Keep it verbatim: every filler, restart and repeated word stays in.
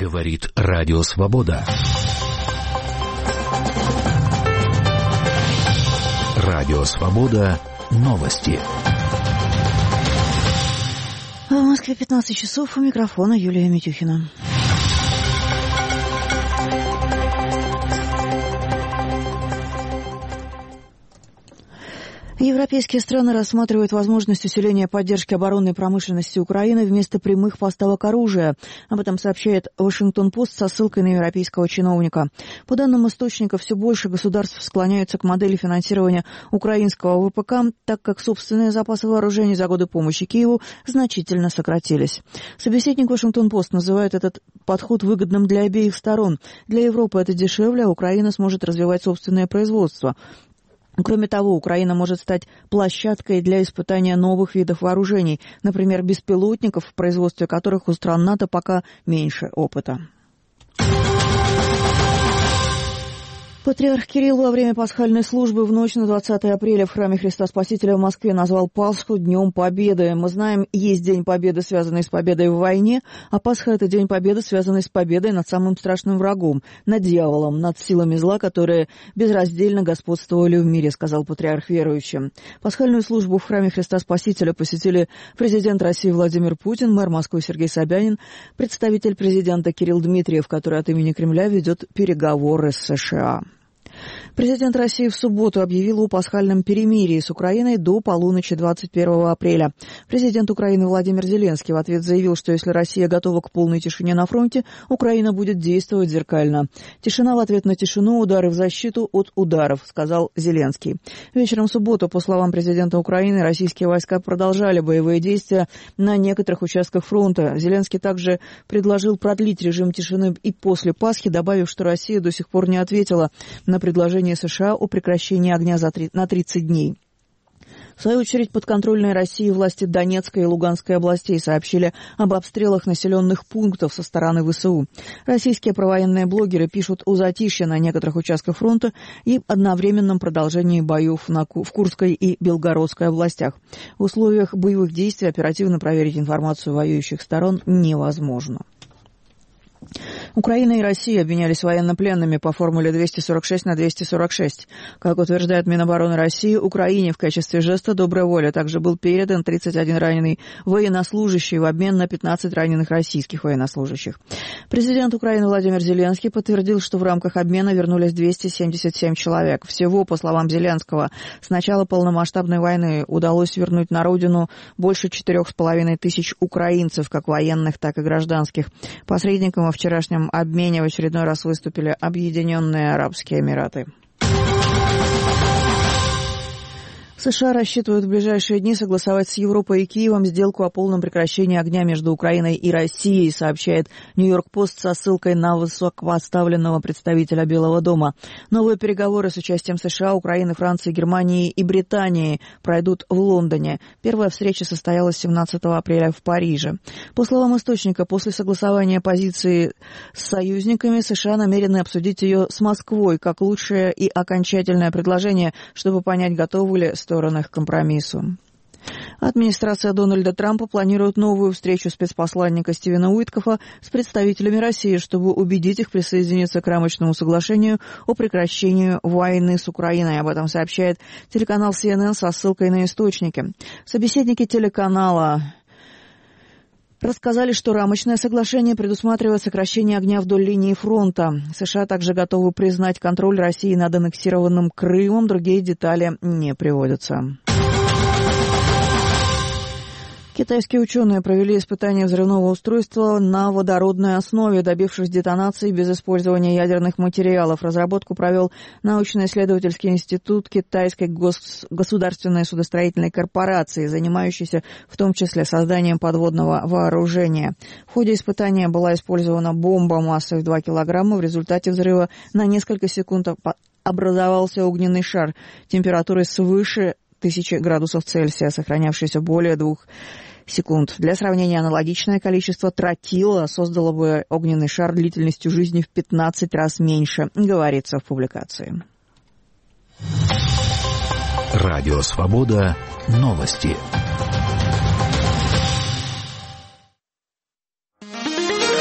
Говорит Радио Свобода. Радио Свобода. Новости. В Москве пятнадцать часов. У микрофона Юлия Митюхина. Европейские страны рассматривают возможность усиления поддержки оборонной промышленности Украины вместо прямых поставок оружия. Об этом сообщает Вашингтон-Пост со ссылкой на европейского чиновника. По данным источника, все больше государств склоняются к модели финансирования украинского ВПК, так как собственные запасы вооружений за годы помощи Киеву значительно сократились. Собеседник Вашингтон-Пост называет этот подход выгодным для обеих сторон. Для Европы это дешевле, а Украина сможет развивать собственное производство. Кроме того, Украина может стать площадкой для испытания новых видов вооружений, например, беспилотников, в производстве которых у стран НАТО пока меньше опыта. Патриарх Кирилл во время пасхальной службы в ночь на двадцатое апреля в храме Христа Спасителя в Москве назвал Пасху Днем Победы. Мы знаем, есть День Победы, связанный с победой в войне, а Пасха – это День Победы, связанный с победой над самым страшным врагом, над дьяволом, над силами зла, которые безраздельно господствовали в мире, сказал патриарх верующим. Пасхальную службу в храме Христа Спасителя посетили президент России Владимир Путин, мэр Москвы Сергей Собянин, представитель президента Кирилл Дмитриев, который от имени Кремля ведет переговоры с США. Президент России в субботу объявил о пасхальном перемирии с Украиной до полуночи двадцать первого апреля. Президент Украины Владимир Зеленский в ответ заявил, что если Россия готова к полной тишине на фронте, Украина будет действовать зеркально. Тишина в ответ на тишину, удары в защиту от ударов, сказал Зеленский. Вечером в субботу, по словам президента Украины, российские войска продолжали боевые действия на некоторых участках фронта. Зеленский также предложил продлить режим тишины и после Пасхи, добавив, что Россия до сих пор не ответила на предложение США о прекращении огня за три, на тридцать дней. В свою очередь, подконтрольные России власти Донецкой и Луганской областей сообщили об обстрелах населенных пунктов со стороны ВСУ. Российские провоенные блогеры пишут о затишье на некоторых участках фронта и одновременном продолжении боев на, в Курской и Белгородской областях. В условиях боевых действий оперативно проверить информацию воюющих сторон невозможно. Украина и Россия обменялись военнопленными по формуле двести сорок шесть на двести сорок шесть. Как утверждает Минобороны России, Украине в качестве жеста доброй воли также был передан тридцать один раненый военнослужащий в обмен на пятнадцать раненых российских военнослужащих. Президент Украины Владимир Зеленский подтвердил, что в рамках обмена вернулись двести семьдесят семь человек. Всего, по словам Зеленского, с начала полномасштабной войны удалось вернуть на родину больше четырех с половиной тысяч украинцев, как военных, так и гражданских. Посредником во вчерашнем обмене в очередной раз выступили Объединенные Арабские Эмираты. США рассчитывают в ближайшие дни согласовать с Европой и Киевом сделку о полном прекращении огня между Украиной и Россией, сообщает Нью-Йорк-Пост со ссылкой на высокопоставленного представителя Белого дома. Новые переговоры с участием США, Украины, Франции, Германии и Британии пройдут в Лондоне. Первая встреча состоялась семнадцатого апреля в Париже. По словам источника, после согласования позиции с союзниками США намерены обсудить ее с Москвой как лучшее и окончательное предложение, чтобы понять, готовы ли стороны к компромиссу. Администрация Дональда Трампа планирует новую встречу спецпосланника Стивена Уиткофа с представителями России, чтобы убедить их присоединиться к рамочному соглашению о прекращении войны с Украиной. Об этом сообщает телеканал си эн эн со ссылкой на источники. Собеседники телеканала рассказали, что рамочное соглашение предусматривает сокращение огня вдоль линии фронта. США также готовы признать контроль России над аннексированным Крымом. Другие детали не приводятся. Китайские ученые провели испытания взрывного устройства на водородной основе, добившись детонации без использования ядерных материалов. Разработку провел научно-исследовательский институт Китайской гос- государственной судостроительной корпорации, занимающейся в том числе созданием подводного вооружения. В ходе испытания была использована бомба массой в два килограмма. В результате взрыва на несколько секунд образовался огненный шар температурой свыше тысячи градусов Цельсия, сохранявшийся более двух секунд. Для сравнения, аналогичное количество тротила создало бы огненный шар длительностью жизни в пятнадцать раз меньше, говорится в публикации. Радио Свобода. Новости.